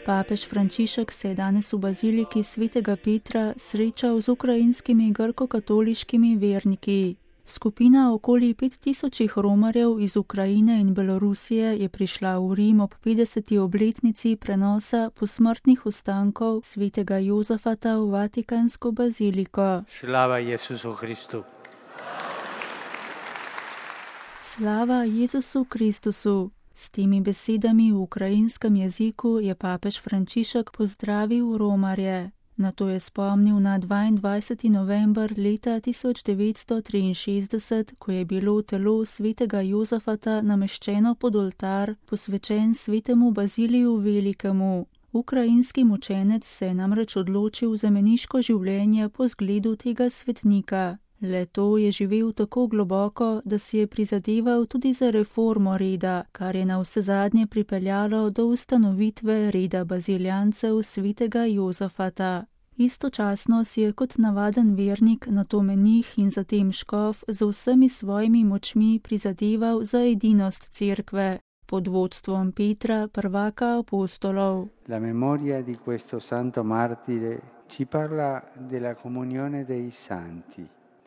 Papež Frančišek se je danes v baziliki svetega Petra srečal z ukrajinskimi grko-katoliškimi verniki. Skupina okoli 5000 romarjev iz Ukrajine in Belorusije je prišla v Rim ob 50. obletnici prenosa posmrtnih ostankov svetega Jozafata v Vatikansko baziliko. Slava Jezusu Kristu. Slava Jezusu Kristusu. S temi besedami v ukrajinskem jeziku je papež Frančišek pozdravil romarje. Nato je spomnil na 22. november leta 1963, ko je bilo telo svetega Jozafata nameščeno pod oltar, posvečen svetemu Baziliju Velikemu. Ukrajinski mučenec se je namreč odločil za meniško življenje po zgledu tega svetnika. Le to je živel tako globoko, da si je prizadeval tudi za reformo reda, kar je navsezadnje pripeljalo do ustanovitve reda baziljancev svetega Jozafata. Istočasno si je kot navaden vernik, nato menih in zatem škof z vsemi svojimi močmi prizadeval za edinost cerkve pod vodstvom Petra, prvaka apostolov. La memoria di questo santo martire ci parla della comunione dei santi.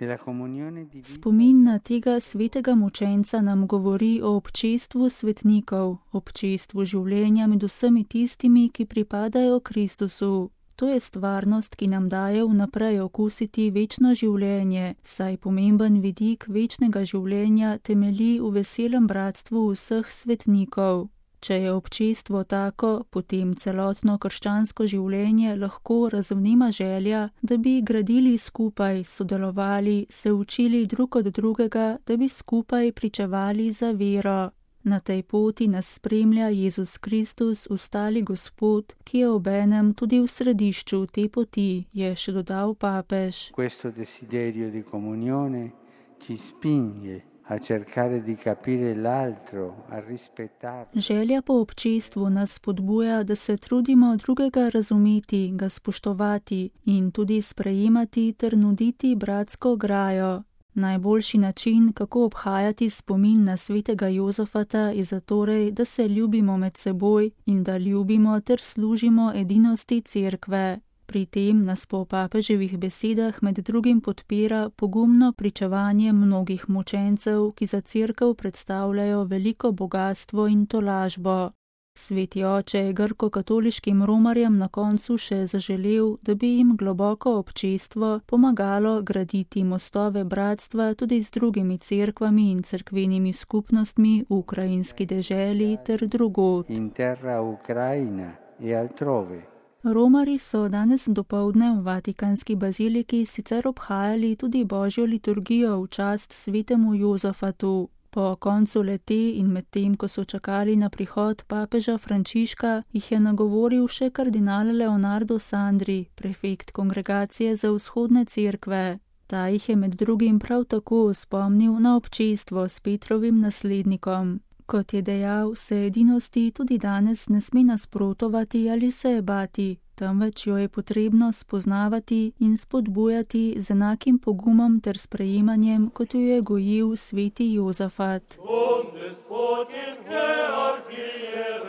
Spomin na tega svetega mučenca nam govori o občestvu svetnikov, občestvu življenja med vsemi tistimi, ki pripadajo Kristusu. To je stvarnost, ki nam daje vnaprej okusiti večno življenje, saj pomemben vidik večnega življenja temelji v veselem bratstvu vseh svetnikov. Če je občestvo tako, potem celotno krščansko življenje lahko razvnema želja, da bi gradili skupaj, sodelovali, se učili drug od drugega, da bi skupaj pričevali za vero. Na tej poti nas spremlja Jezus Kristus, ustali Gospod, ki je obenem tudi v središču te poti, je še dodal papež. Questo desiderio di comunione ci spinge a cercare di capire l'altro, a rispettarlo. Želja po občestvu nas spodbuja, da se trudimo drugega razumeti, ga spoštovati in tudi sprejemati ter nuditi bratsko grajo. Najboljši način, kako obhajati spomin na svetega Jozafata, je zatorej, da se ljubimo med seboj in da ljubimo ter služimo edinosti cerkve. Pri tem nas po papeževih besedah med drugim podpira pogumno pričevanje mnogih mučencev, ki za cerkev predstavljajo veliko bogastvo in tolažbo. Sveti oče je grko-katoliškim romarjem na koncu še zaželel, da bi jim globoko občestvo pomagalo graditi mostove bratstva tudi z drugimi cerkvami in cerkvenimi skupnostmi v ukrajinski deželi ter drugod. In terra Ukrajina e altrove. Romarji so danes dopoldne v Vatikanski baziliki sicer obhajali tudi božjo liturgijo v čast svetemu Jozafatu. Po koncu lete in medtem, ko so čakali na prihod papeža Frančiška, jih je nagovoril še kardinal Leonardo Sandri, prefekt kongregacije za vzhodne cerkve. Ta jih je med drugim prav tako spomnil na občestvo s Petrovim naslednikom. Kot je dejal, se edinosti tudi danes ne sme nasprotovati ali se je bati, temveč jo je potrebno spoznavati in spodbujati z enakim pogumom ter sprejemanjem, kot jo je gojil sveti Jozafat.